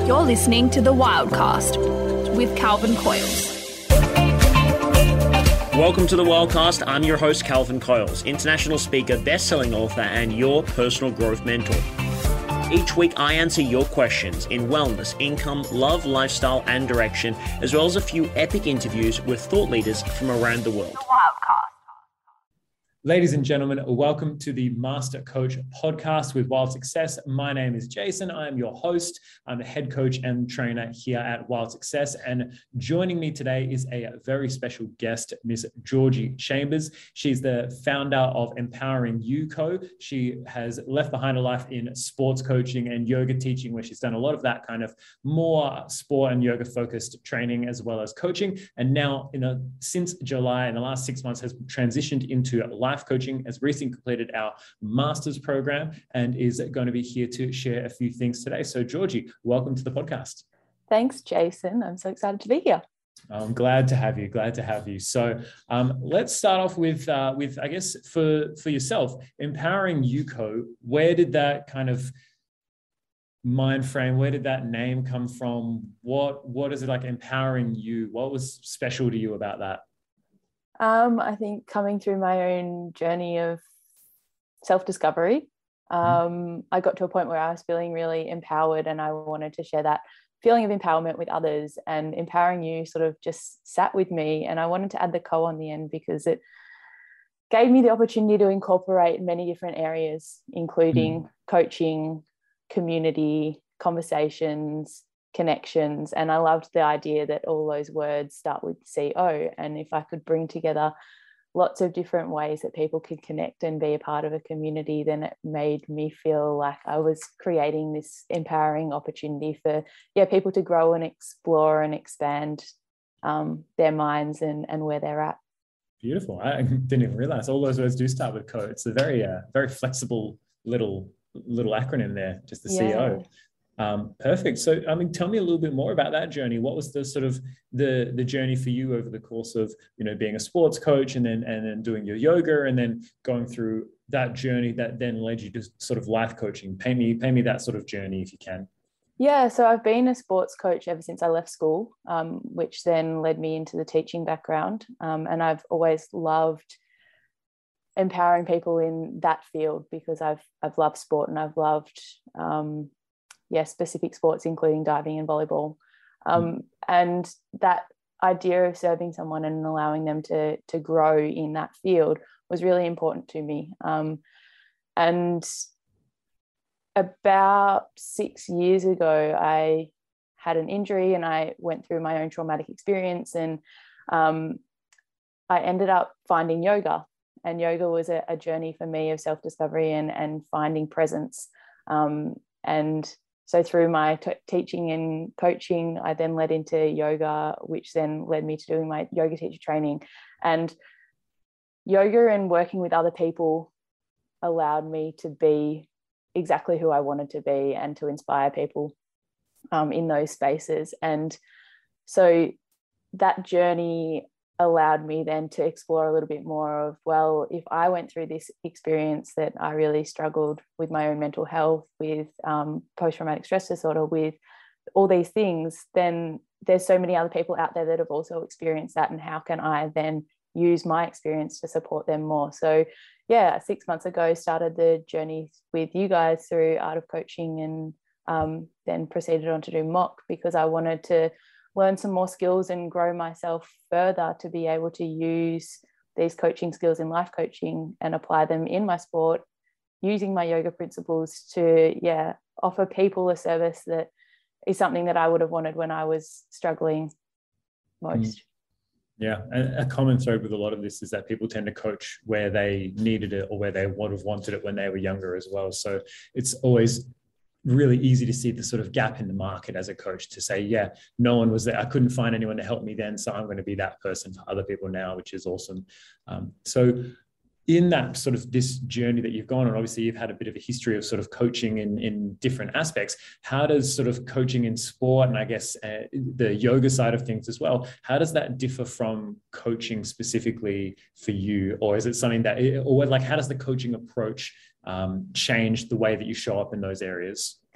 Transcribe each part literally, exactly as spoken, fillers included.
You're listening to The Wildcast with Calvin Coyles. Welcome to The Wildcast. I'm your host, Calvin Coyles, international speaker, best-selling author, and your personal growth mentor. Each week, I answer your questions in wellness, income, love, lifestyle, and direction, as well as a few epic interviews with thought leaders from around the world. The Wildcast. Ladies and gentlemen, welcome to the Master Coach podcast with Wild Success. My name is Jason. I am your host. I'm the head coach and trainer here at Wild Success. And joining me today is a very special guest, Miss Georgie Chambers. She's the founder of Empowering You Co. She has left behind a life in sports coaching and yoga teaching, where she's done a lot of that kind of more sport and yoga focused training as well as coaching. And now, you know, since July, in the last six months, has transitioned into life Life coaching, has recently completed our master's program and is going to be here to share a few things today. So Georgie, welcome to the podcast. Thanks, Jason. I'm so excited to be here. I'm glad to have you. Glad to have you. So um, let's start off with, uh, with I guess, for, for yourself, Empowering You Co. Where did that kind of mind frame, where did that name come from? What, what is it like empowering you? What was special to you about that? Um, I think coming through my own journey of self-discovery, um, I got to a point where I was feeling really empowered, and I wanted to share that feeling of empowerment with others. And Empowering You sort of just sat with me, and I wanted to add the co on the end because it gave me the opportunity to incorporate many different areas, including mm. coaching, community, conversations, connections. And I loved the idea that all those words start with C O. And if I could bring together lots of different ways that people could connect and be a part of a community, then it made me feel like I was creating this empowering opportunity for yeah people to grow and explore and expand um, their minds and, and where they're at. Beautiful. I didn't even realize all those words do start with C O. It's a very, uh, very flexible little, little acronym there, just the yeah. C O. Um, perfect. So, I mean, tell me a little bit more about that journey. What was the sort of the the journey for you over the course of, you know, being a sports coach and then and then doing your yoga and then going through that journey that then led you to sort of life coaching? Paint me, paint me that sort of journey if you can. Yeah, so I've been a sports coach ever since I left school, um, which then led me into the teaching background. Um, and I've always loved empowering people in that field because I've I've loved sport and I've loved um, yeah, specific sports, including diving and volleyball. Um, mm. And that idea of serving someone and allowing them to, to grow in that field was really important to me. Um, and about six years ago, I had an injury and I went through my own traumatic experience, and um, I ended up finding yoga. And yoga was a, a journey for me of self-discovery and, and finding presence. Um, and So through my t- teaching and coaching, I then led into yoga, which then led me to doing my yoga teacher training. And yoga and working with other people allowed me to be exactly who I wanted to be and to inspire people um, in those spaces. And so that journey allowed me then to explore a little bit more of, well, if I went through this experience that I really struggled with my own mental health, with um, post-traumatic stress disorder, with all these things, then there's so many other people out there that have also experienced that. And how can I then use my experience to support them more? So yeah, six months ago, started the journey with you guys through Art of Coaching, and um, then proceeded on to do mock because I wanted to learn some more skills and grow myself further to be able to use these coaching skills in life coaching and apply them in my sport, using my yoga principles to, yeah, offer people a service that is something that I would have wanted when I was struggling most. Yeah. A common thread with a lot of this is that people tend to coach where they needed it or where they would have wanted it when they were younger as well. So it's always really easy to see the sort of gap in the market as a coach to say, yeah, no one was there. I couldn't find anyone to help me then, so I'm going to be that person for other people now, which is awesome. Um, so in that sort of this journey that you've gone on, obviously you've had a bit of a history of sort of coaching in, in different aspects. How does sort of coaching in sport and I guess uh, the yoga side of things as well, how does that differ from coaching specifically for you? Or is it something that, or like, how does the coaching approach um, change the way that you show up in those areas?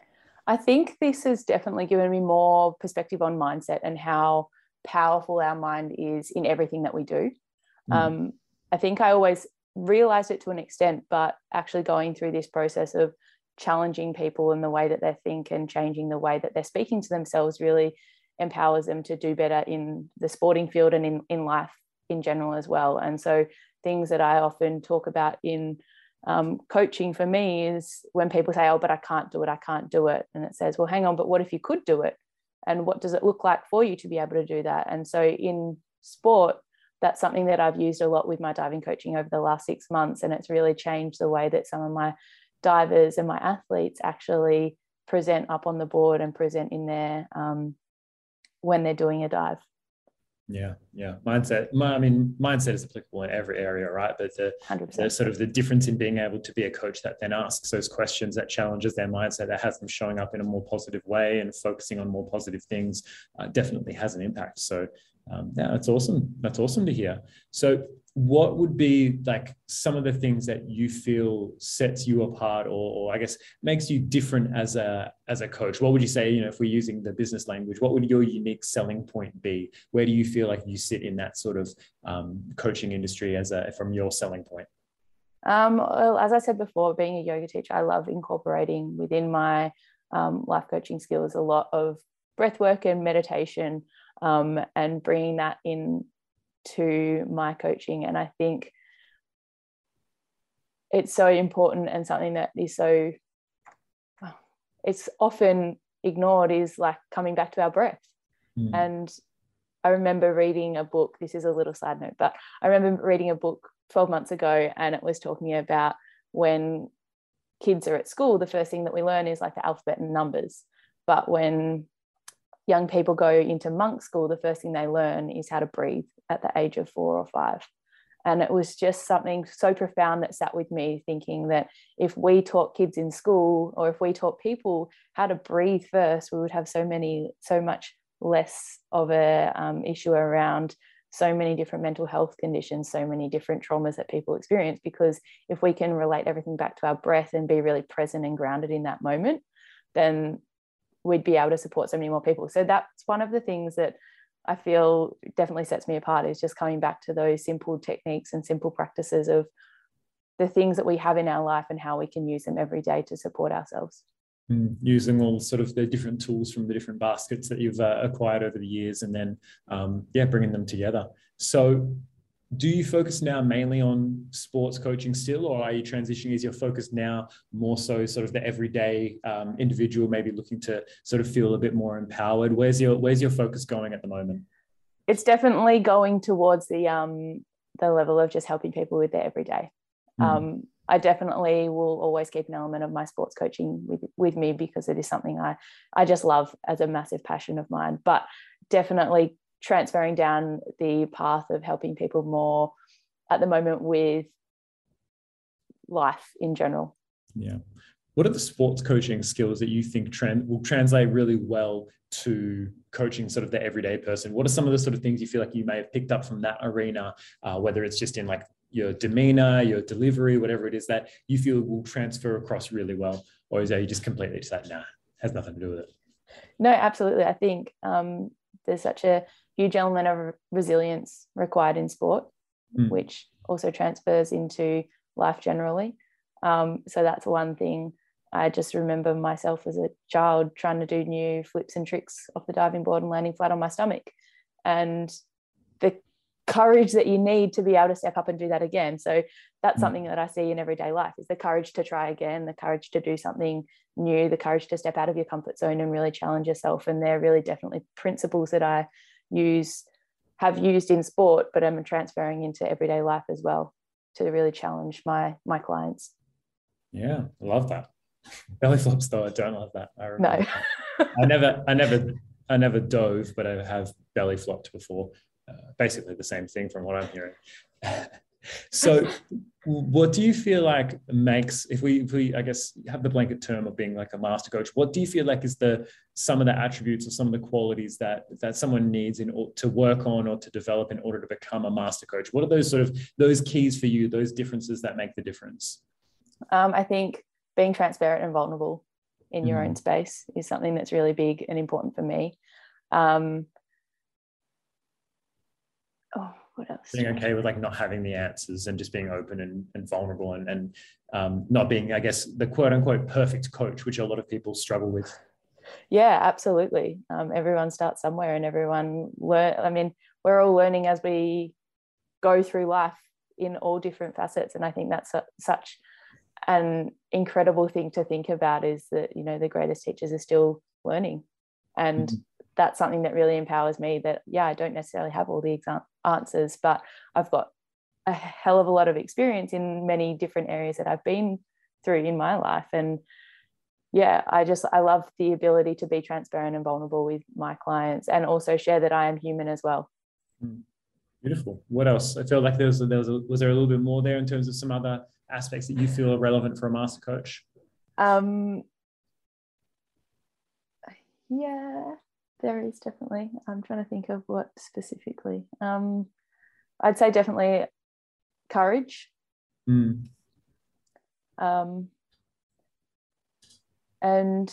I think this has definitely given me more perspective on mindset and how powerful our mind is in everything that we do. Mm. Um, I think I always realized it to an extent, but actually going through this process of challenging people in the way that they think and changing the way that they're speaking to themselves really empowers them to do better in the sporting field and in, in life in general as well. And so things that I often talk about in um, coaching for me is when people say, oh, but I can't do it, I can't do it. And it says, well, hang on, but what if you could do it? And what does it look like for you to be able to do that? And so in sport, that's something that I've used a lot with my diving coaching over the last six months. And it's really changed the way that some of my divers and my athletes actually present up on the board and present in their um, when they're doing a dive. Yeah, yeah. Mindset. I mean, mindset is applicable in every area, right? But the, the sort of the difference in being able to be a coach that then asks those questions, that challenges their mindset, that has them showing up in a more positive way and focusing on more positive things, uh, definitely has an impact. So um, yeah, that's awesome. That's awesome to hear. So what would be like some of the things that you feel sets you apart, or, or I guess makes you different as a as a coach? What would you say, you know, if we're using the business language, what would your unique selling point be? Where do you feel like you sit in that sort of um, coaching industry as a from your selling point? Um, well, as I said before, being a yoga teacher, I love incorporating within my um, life coaching skills a lot of breath work and meditation, um, and bringing that in to my coaching. And I think it's so important, and something that is so it's often ignored is like coming back to our breath. Mm. And I remember reading a book, this is a little side note, but I remember reading a book twelve months ago, and it was talking about when kids are at school, the first thing that we learn is like the alphabet and numbers. But when young people go into monk school, the first thing they learn is how to breathe at the age of four or five. And it was just something so profound that sat with me, thinking that if we taught kids in school, or if we taught people how to breathe first, we would have so many, so much less of a um, issue around so many different mental health conditions, so many different traumas that people experience. Because if we can relate everything back to our breath and be really present and grounded in that moment, then we'd be able to support so many more people. So that's one of the things that I feel definitely sets me apart, is just coming back to those simple techniques and simple practices of the things that we have in our life and how we can use them every day to support ourselves. Mm, using all sort of the different tools from the different baskets that you've uh, acquired over the years, and then, um, yeah, bringing them together. So do you focus now mainly on sports coaching still, or are you transitioning? Is your focus now more so sort of the everyday um, individual, maybe looking to sort of feel a bit more empowered? Where's your Where's your focus going at the moment? It's definitely going towards the um, the level of just helping people with their everyday. Mm. Um, I definitely will always keep an element of my sports coaching with, with me, because it is something I, I just love as a massive passion of mine, but definitely transferring down the path of helping people more at the moment with life in general. Yeah. What are the sports coaching skills that you think trend will translate really well to coaching sort of the everyday person? What are some of the sort of things you feel like you may have picked up from that arena, uh, whether it's just in like your demeanor, your delivery, whatever it is that you feel will transfer across really well? Or is that you just completely just like, nah, has nothing to do with it? No, absolutely. I think um, there's such a huge element of resilience required in sport, mm. which also transfers into life generally. Um, so that's one thing. I just remember myself as a child trying to do new flips and tricks off the diving board and landing flat on my stomach. And the courage that you need to be able to step up and do that again. So that's mm. something that I see in everyday life, is the courage to try again, the courage to do something new, the courage to step out of your comfort zone and really challenge yourself. And they're really definitely principles that I use, have used in sport, but I'm transferring into everyday life as well to really challenge my my clients. Yeah, I love that. Belly flops though, I don't love that. I no. that. I never, I never, I never dove, but I have belly flopped before. Uh, basically the same thing from what I'm hearing. So what do you feel like makes, if we, if we, I guess, have the blanket term of being like a master coach, what do you feel like is the, some of the attributes or some of the qualities that, that someone needs in order to work on or to develop in order to become a master coach? What are those sort of, those keys for you, those differences that make the difference? Um, I think being transparent and vulnerable in mm. your own space is something that's really big and important for me. Um, oh, what else? Being okay with like not having the answers and just being open and, and vulnerable and, and um, not being, I guess, the quote unquote perfect coach, which a lot of people struggle with. Yeah, absolutely. Um, everyone starts somewhere and everyone learn. I mean, we're all learning as we go through life in all different facets. And I think that's a, such an incredible thing to think about, is that, you know, the greatest teachers are still learning. And mm-hmm. that's something that really empowers me, that, yeah, I don't necessarily have all the exam- answers, but I've got a hell of a lot of experience in many different areas that I've been through in my life. And yeah, I just, I love the ability to be transparent and vulnerable with my clients, and also share that I am human as well. Beautiful. What else? I feel like there was, there was, a, was there a little bit more there in terms of some other aspects that you feel are relevant for a master coach? Um, yeah, there is definitely. I'm trying to think of what specifically. Um, I'd say definitely courage. Mm. Um, and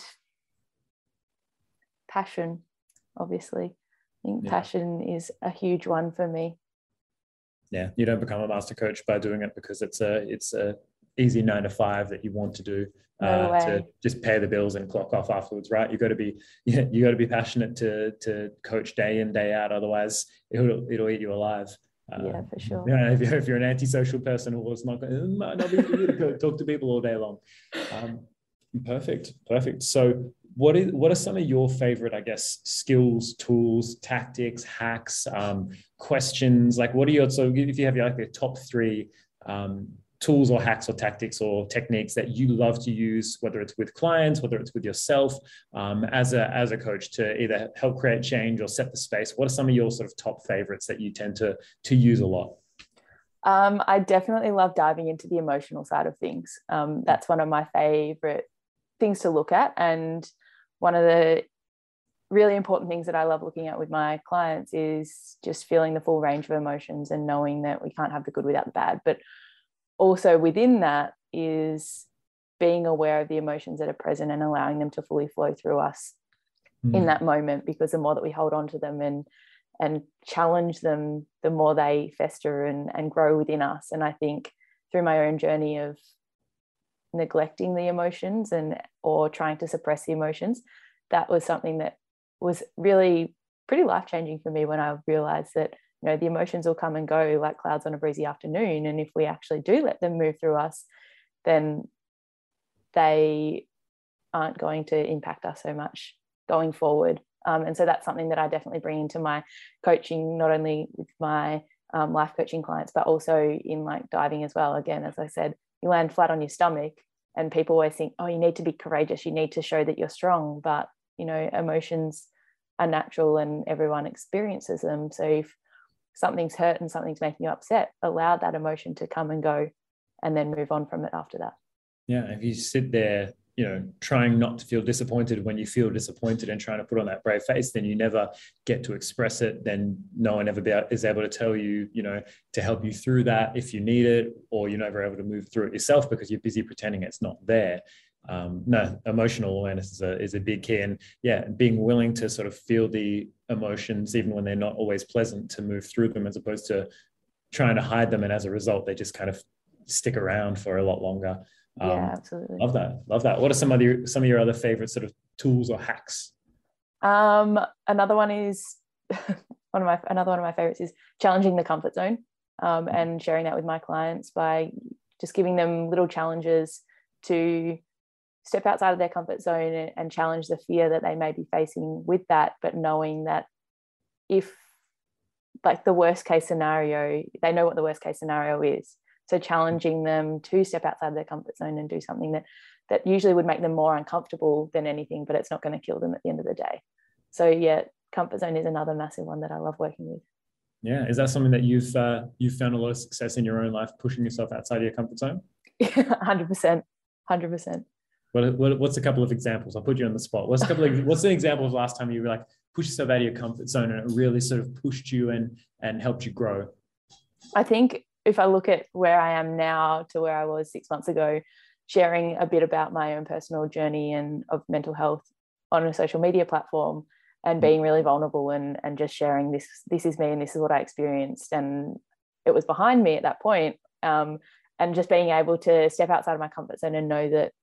passion, obviously. I think yeah. passion is a huge one for me. Yeah, you don't become a master coach by doing it because it's a it's a easy nine to five that you want to do uh, no to just pay the bills and clock off afterwards, right? You got to be yeah, you got to be passionate to to coach day in day out. Otherwise, it'll it'll eat you alive. Uh, yeah, for sure. You know, if you're if you're an antisocial person who was not going, it might not be for you to talk to people all day long. Um, perfect, perfect. So. What is what are some of your favorite, I guess, skills, tools, tactics, hacks, um, questions? Like, what are your, so if you have like the top three um, tools or hacks or tactics or techniques that you love to use, whether it's with clients, whether it's with yourself, um, as a as a coach, to either help create change or set the space, what are some of your sort of top favorites that you tend to to use a lot? Um, I definitely love diving into the emotional side of things. Um, that's one of my favorite things to look at, and one of the really important things that I love looking at with my clients is just feeling the full range of emotions and knowing that we can't have the good without the bad. But also within that is being aware of the emotions that are present and allowing them to fully flow through us mm. in that moment, because the more that we hold on to them and and challenge them, the more they fester and, and grow within us. And I think through my own journey of neglecting the emotions and or trying to suppress the emotions, that was something that was really pretty life-changing for me, when I realized that, you know, the emotions will come and go like clouds on a breezy afternoon, and if we actually do let them move through us, then they aren't going to impact us so much going forward. Um, and so that's something that I definitely bring into my coaching, not only with my um, life coaching clients, but also in like diving as well. Again, as I said, you land flat on your stomach and people always think, oh, you need to be courageous, you need to show that you're strong. But, you know, emotions are natural and everyone experiences them. So if something's hurt and something's making you upset, allow that emotion to come and go and then move on from it after that. Yeah, if you sit there, you know, trying not to feel disappointed when you feel disappointed and trying to put on that brave face, then you never get to express it. Then no one ever be, is able to tell you, you know, to help you through that if you need it, or you're never able to move through it yourself because you're busy pretending it's not there. Um, no, emotional awareness is a, is a big key. And yeah, being willing to sort of feel the emotions, even when they're not always pleasant, to move through them, as opposed to trying to hide them. And as a result, they just kind of stick around for a lot longer. Um, yeah, absolutely. Love that. Love that. What are some of your, some of your other favorite sort of tools or hacks? Um, another one is one of my, another one of my favorites is challenging the comfort zone, um, and sharing that with my clients by just giving them little challenges to step outside of their comfort zone and, and challenge the fear that they may be facing with that, but knowing that if, like, the worst case scenario, they know what the worst case scenario is. So challenging them to step outside their comfort zone and do something that that usually would make them more uncomfortable than anything, but it's not going to kill them at the end of the day. So yeah, comfort zone is another massive one that I love working with. Yeah, is that something that you've uh, you've found a lot of success in your own life, pushing yourself outside of your comfort zone? Yeah, one hundred percent, one hundred percent. What, what what's a couple of examples? I'll put you on the spot. What's a couple of what's an example of last time you were like push yourself out of your comfort zone and it really sort of pushed you and and helped you grow? I think if I look at where I am now to where I was six months ago, sharing a bit about my own personal journey and of mental health on a social media platform, and being really vulnerable and and just sharing this this is me and this is what I experienced, and it was behind me at that point, um, and just being able to step outside of my comfort zone and know that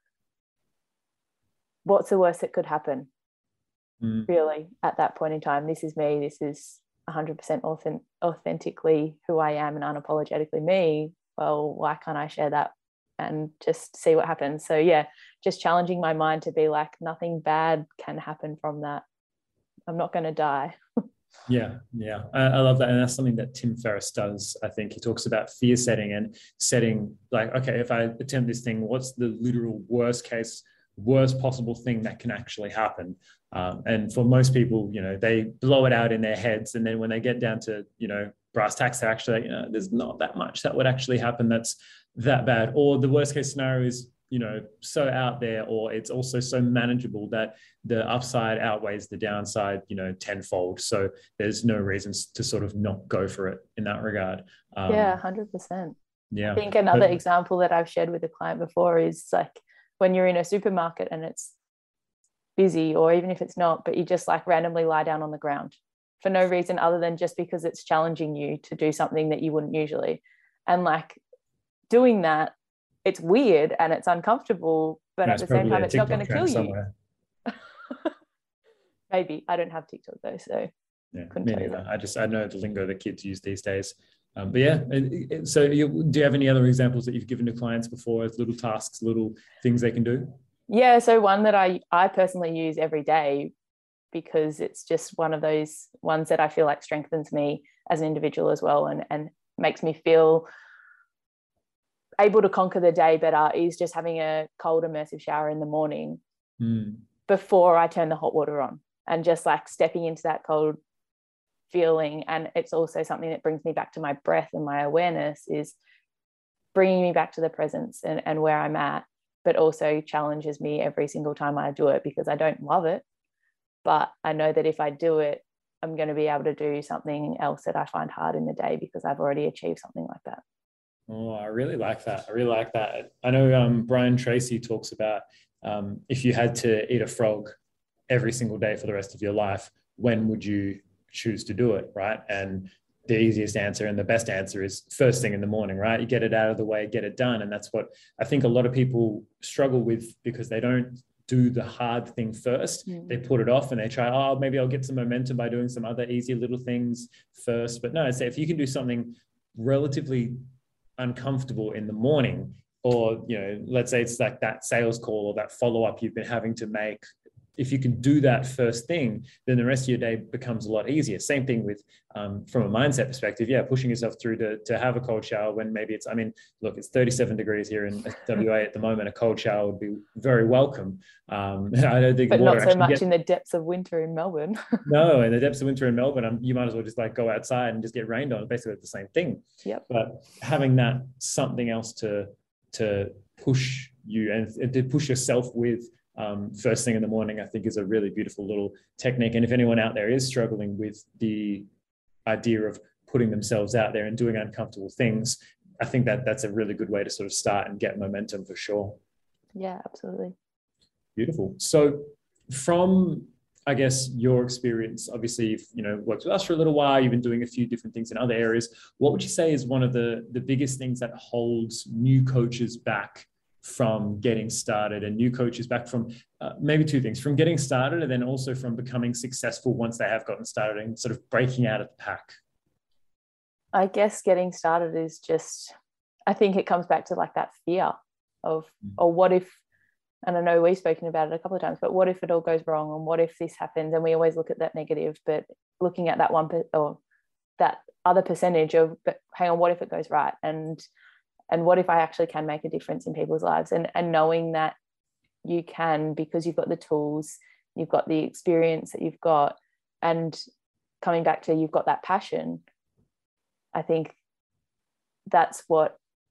what's the worst that could happen, mm. really, at that point in time. This is me. This is one hundred percent authentic, authentically who I am and unapologetically me. Well, why can't I share that and just see what happens? So yeah, just challenging my mind to be like, nothing bad can happen from that. I'm not going to die. Yeah, yeah, I, I love that. And that's something that Tim Ferriss does. I think he talks about fear setting and setting like, okay, if I attempt this thing, what's the literal worst case, worst possible thing that can actually happen? Um, and for most people, you know, they blow it out in their heads. And then when they get down to, you know, brass tacks, they're actually like, you know, there's not that much that would actually happen that's that bad. Or the worst case scenario is, you know, so out there, or it's also so manageable that the upside outweighs the downside, you know, tenfold. So there's no reasons to sort of not go for it in that regard. Um, yeah, one hundred percent. Yeah. I think another but, example that I've shared with a client before is like when you're in a supermarket and it's busy, or even if it's not, but you just like randomly lie down on the ground for no reason other than just because it's challenging you to do something that you wouldn't usually. And like doing that, it's weird and it's uncomfortable, but at the same time, it's not going to kill you. Maybe. I don't have TikTok though, so yeah, me neither. I just I know the lingo that kids use these days. Um, but yeah, it, it, so you, do you have any other examples that you've given to clients before as little tasks, little things they can do? Yeah, so one that I I personally use every day, because it's just one of those ones that I feel like strengthens me as an individual as well, and and makes me feel able to conquer the day better, is just having a cold immersive shower in the morning mm. before I turn the hot water on, and just like stepping into that cold feeling. And it's also something that brings me back to my breath and my awareness, is bringing me back to the presence and, and where I'm at, but also challenges me every single time I do it, because I don't love it, but I know that if I do it, I'm going to be able to do something else that I find hard in the day because I've already achieved something like that. Oh, I really like that. I really like that. I know um, Brian Tracy talks about um, if you had to eat a frog every single day for the rest of your life, when would you choose to do it, right? And the easiest answer and the best answer is first thing in the morning, right? You get it out of the way, get it done. And that's what I think a lot of people struggle with, because they don't do the hard thing first. Mm. They put it off and they try, oh, maybe I'll get some momentum by doing some other easy little things first. But no, I'd say if you can do something relatively uncomfortable in the morning, or, you know, let's say it's like that sales call or that follow-up you've been having to make, if you can do that first thing, then the rest of your day becomes a lot easier. Same thing with, um, from a mindset perspective, yeah, pushing yourself through to, to have a cold shower when maybe it's, I mean, look, it's thirty-seven degrees here in W A at the moment. A cold shower would be very welcome. Um, I don't think but water not so much gets, in the depths of winter in Melbourne. No, in the depths of winter in Melbourne, um, you might as well just like go outside and just get rained on. Basically, it's the same thing. Yep. But having that something else to to push you and, and to push yourself with, Um, first thing in the morning, I think is a really beautiful little technique. And if anyone out there is struggling with the idea of putting themselves out there and doing uncomfortable things, I think that that's a really good way to sort of start and get momentum for sure. Yeah, absolutely. Beautiful. So from, I guess, your experience, obviously you've, you know, worked with us for a little while, you've been doing a few different things in other areas. What would you say is one of the, the biggest things that holds new coaches back from getting started, and new coaches back from uh, maybe two things, from getting started and then also from becoming successful once they have gotten started and sort of breaking out of the pack? I guess getting started is just, I think it comes back to like that fear of, mm. or what if, and I know we've spoken about it a couple of times, but what if it all goes wrong, and what if this happens? And we always look at that negative, but looking at that one per, or that other percentage of, but hang on, what if it goes right? And And what if I actually can make a difference in people's lives? And, and knowing that you can, because you've got the tools, you've got the experience that you've got, and coming back to you've got that passion. I think that's what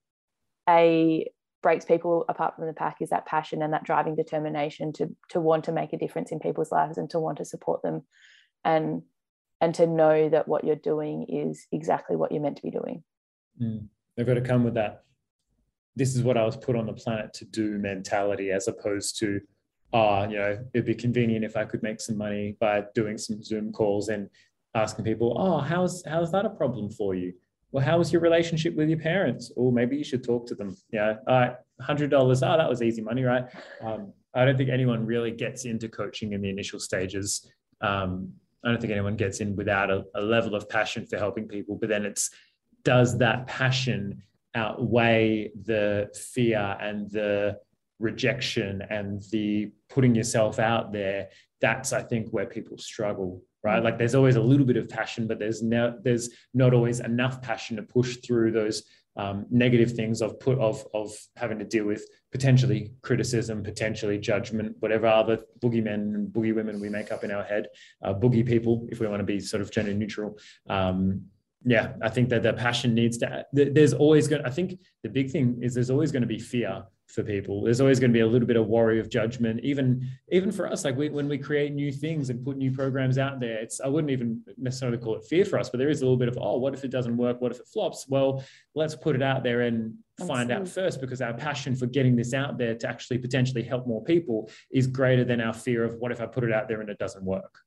a breaks people apart from the pack, is that passion and that driving determination to, to want to make a difference in people's lives and to want to support them, and, and to know that what you're doing is exactly what you're meant to be doing. Mm. They've got to come with that this is what I was put on the planet to do mentality, as opposed to, oh, you know, it'd be convenient if I could make some money by doing some Zoom calls and asking people, oh, how's how's that a problem for you? Well, how was your relationship with your parents? Or maybe you should talk to them. Yeah, all right, one hundred dollars. Oh, that was easy money, right? Um, I don't think anyone really gets into coaching in the initial stages. Um, I don't think anyone gets in without a, a level of passion for helping people. But then it's, does that passion outweigh the fear and the rejection and the putting yourself out there? That's, I think, where people struggle, right? Like there's always a little bit of passion, but there's no, there's not always enough passion to push through those um, negative things of put of of having to deal with potentially criticism, potentially judgment, whatever other boogeymen and boogie women we make up in our head, uh, boogie people, if we want to be sort of gender neutral. Um, yeah, I think that the passion needs to, there's always going to, I think the big thing is there's always going to be fear for people. There's always going to be a little bit of worry of judgment, even, even for us, like we, when we create new things and put new programs out there, it's, I wouldn't even necessarily call it fear for us, but there is a little bit of, oh, what if it doesn't work? What if it flops? Well, let's put it out there and find out first, because our passion for getting this out there to actually potentially help more people is greater than our fear of what if I put it out there and it doesn't work.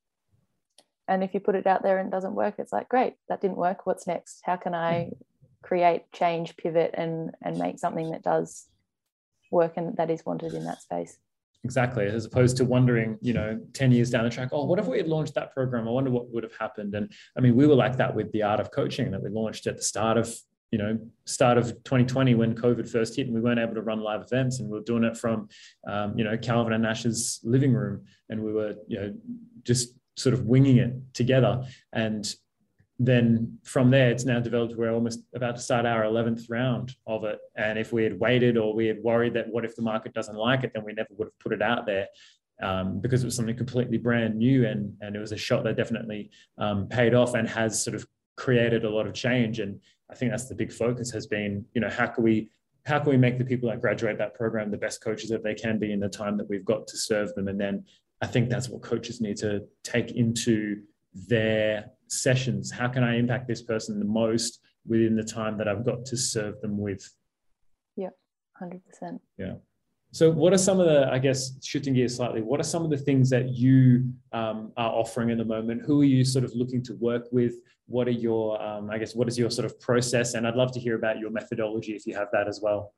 And if you put it out there and it doesn't work, it's like, great, that didn't work. What's next? How can I create, change, pivot, and and make something that does work and that is wanted in that space? Exactly. As opposed to wondering, you know, ten years down the track, oh, what if we had launched that program? I wonder what would have happened. And I mean, we were like that with the Art of Coaching that we launched at the start of, you know, start of twenty twenty when COVID first hit and we weren't able to run live events, and we were doing it from, um, you know, Calvin and Nash's living room. And we were, you know, just sort of winging it together. And then from there, it's now developed. We're almost about to start our eleventh round of it. And if we had waited, or we had worried that what if the market doesn't like it, then we never would have put it out there, um, because it was something completely brand new. And, and it was a shot that definitely um, paid off and has sort of created a lot of change. And I think that's the big focus has been, you know, how can we, how can we make the people that graduate that program the best coaches that they can be in the time that we've got to serve them? And then I think that's what coaches need to take into their sessions. How can I impact this person the most within the time that I've got to serve them with? Yeah, one hundred percent. Yeah. So what are some of the, I guess, shifting gears slightly, what are some of the things that you um, are offering at the moment? Who are you sort of looking to work with? What are your, um, I guess, what is your sort of process? And I'd love to hear about your methodology if you have that as well.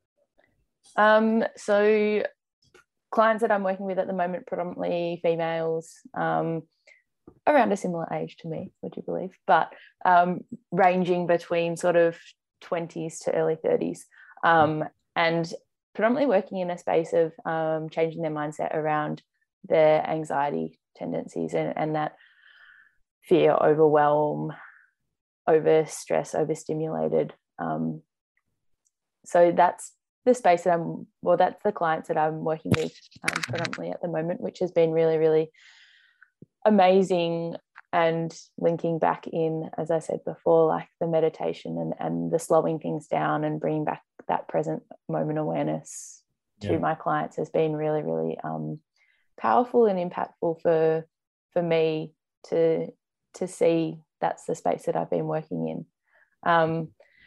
Um, so clients that I'm working with at the moment, predominantly females, um, around a similar age to me, would you believe? But um, ranging between sort of twenties to early thirties, um, and predominantly working in a space of um, changing their mindset around their anxiety tendencies and, and that fear, overwhelm, over stress, overstimulated. Um, so that's the space that I'm, well, that's the clients that I'm working with um, predominantly at the moment, which has been really, really amazing. And linking back in, as I said before, like the meditation and, and the slowing things down and bringing back that present moment awareness to yeah. my clients has been really, really um, powerful and impactful for for me to to see that's the space that I've been working in. Um,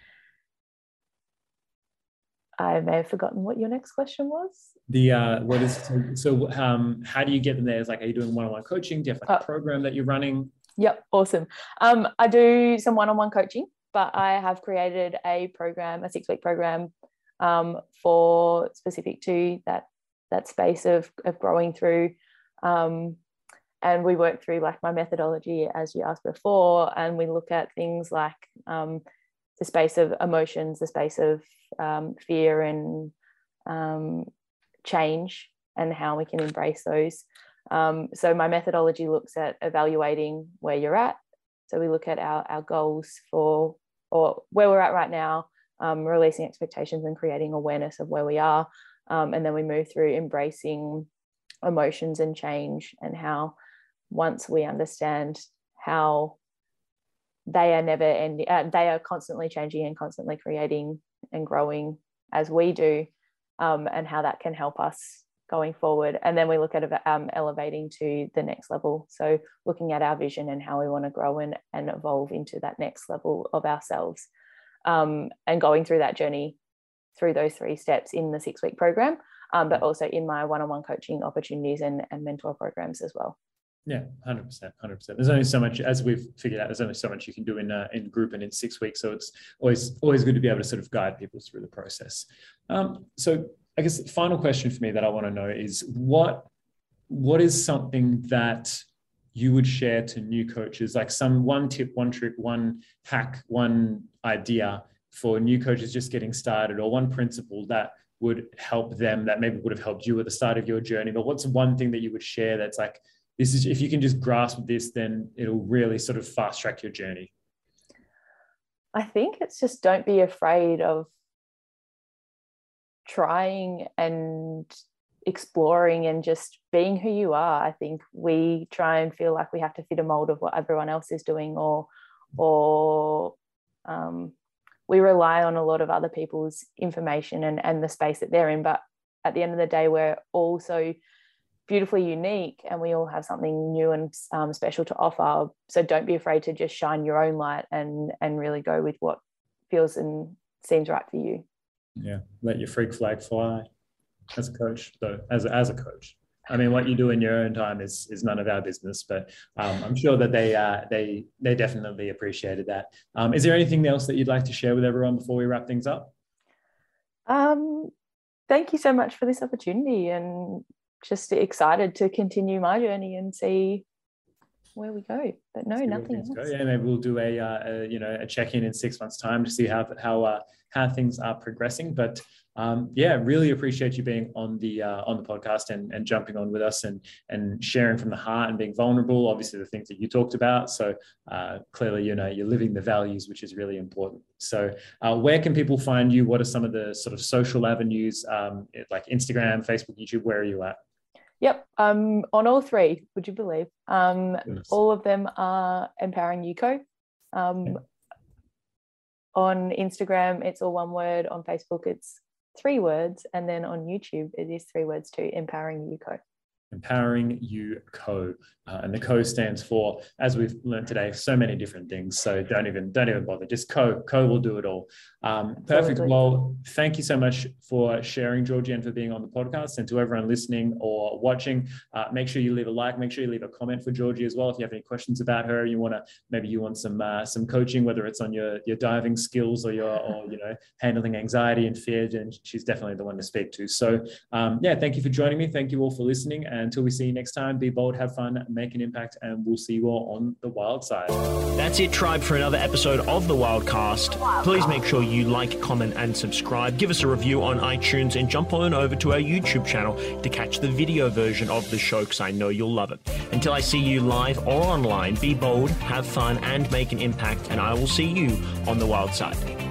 I may have forgotten what your next question was. The uh, what is so, so um, how do you get them there? Is like, are you doing one-on-one coaching? Do you have like oh. a program that you're running? Yep, awesome. Um, I do some one-on-one coaching, but I have created a program, a six-week program um, for specific to that that space of of growing through. Um, and we work through like my methodology, as you asked before, and we look at things like um, the space of emotions, the space of um, fear and um, change, and how we can embrace those. Um, so my methodology looks at evaluating where you're at. So we look at our, our goals for, or where we're at right now, um, releasing expectations and creating awareness of where we are. Um, and then we move through embracing emotions and change, and how once we understand how they are never ending, uh, they are constantly changing and constantly creating and growing as we do, um, and how that can help us going forward. And then we look at um, elevating to the next level. So looking at our vision and how we want to grow and, and evolve into that next level of ourselves, um, and going through that journey through those three steps in the six-week program, um, but also in my one-on-one coaching opportunities and, and mentor programs as well. Yeah, one hundred percent, one hundred percent. There's only so much, as we've figured out, there's only so much you can do in uh, in group and in six weeks. So it's always always good to be able to sort of guide people through the process. Um, so I guess the final question for me that I want to know is what what is something that you would share to new coaches, like some one tip, one trick, one hack, one idea for new coaches just getting started, or one principle that would help them that maybe would have helped you at the start of your journey? But what's one thing that you would share that's like, this is, if you can just grasp this, then it'll really sort of fast track your journey? I think it's just don't be afraid of trying and exploring and just being who you are. I think we try and feel like we have to fit a mold of what everyone else is doing, or, or um, we rely on a lot of other people's information and, and the space that they're in. But at the end of the day, we're all so beautifully unique, and we all have something new and um, special to offer. So don't be afraid to just shine your own light and and really go with what feels and seems right for you. Yeah, let your freak flag fly as a coach, though. As a, as a coach, I mean, what you do in your own time is is none of our business, but um, I'm sure that they uh, they they definitely appreciated that. Um, is there anything else that you'd like to share with everyone before we wrap things up? Um, thank you so much for this opportunity, and just excited to continue my journey and see where we go. But no, nothing else. Go. Yeah, maybe we'll do a, uh, a you know a check-in in six months' time to see how how uh, how things are progressing. But um, yeah, really appreciate you being on the uh, on the podcast and, and jumping on with us and and sharing from the heart and being vulnerable. Obviously, the things that you talked about. So uh, clearly, you know, you're living the values, which is really important. So uh, where can people find you? What are some of the sort of social avenues, um, like Instagram, Facebook, YouTube? Where are you at? Yep, um, on all three, would you believe? Um, all of them are Empowering You Co. Um, okay. On Instagram, it's all one word. On Facebook, it's three words. And then on YouTube, it is three words too, Empowering You Co. Empowering You Co. Uh, and the Co stands for, as we've learned today, so many different things. So don't even don't even bother. Just Co. Co will do it all. Um, perfect. Well, thank you so much for sharing, Georgie, and for being on the podcast. And to everyone listening or watching, uh, make sure you leave a like. Make sure you leave a comment for Georgie as well. If you have any questions about her, you want to maybe you want some uh, some coaching, whether it's on your your diving skills or your or you know handling anxiety and fear, and she's definitely the one to speak to. So um, yeah, thank you for joining me. Thank you all for listening. And until we see you next time, be bold, have fun, make an impact, and we'll see you all on the wild side. That's it, tribe, for another episode of the Wildcast. Please make sure you like, comment, and subscribe. Give us a review on iTunes and jump on over to our YouTube channel to catch the video version of the show, because I know you'll love it. Until I see you live or online, be bold, have fun, and make an impact, and I will see you on the wild side.